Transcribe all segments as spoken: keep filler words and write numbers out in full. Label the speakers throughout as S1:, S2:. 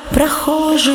S1: прохожий.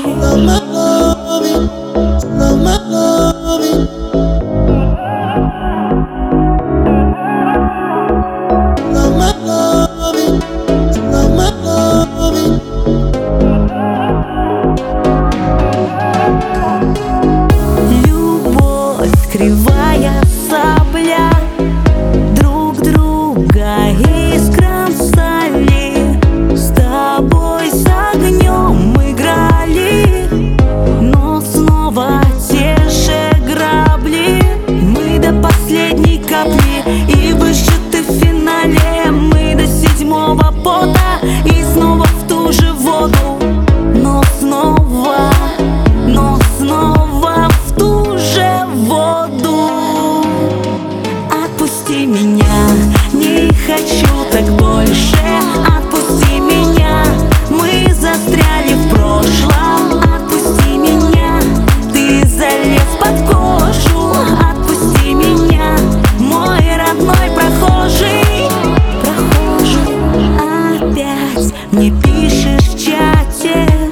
S1: Любовь кривая сабля, друг друга искрам стали. С тобой с огнем играли, но снова те же грабли. Мы до последней капли и высчеты в финале. Мы до седьмого пота и снова в ту же воду. Но снова, но снова в ту же воду. Отпусти меня, не хочу так больше. Отпусти меня, мы застряли в прошлом. Отпусти меня, ты залез под кожу. Отпусти меня, мой родной прохожий. Прохожий, опять мне пишешь в чате.